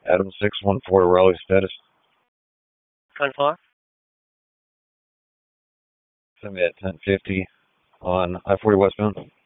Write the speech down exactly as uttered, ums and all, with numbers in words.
Adam six one four Raleigh status. ten four. Send me at ten fifty on I forty westbound.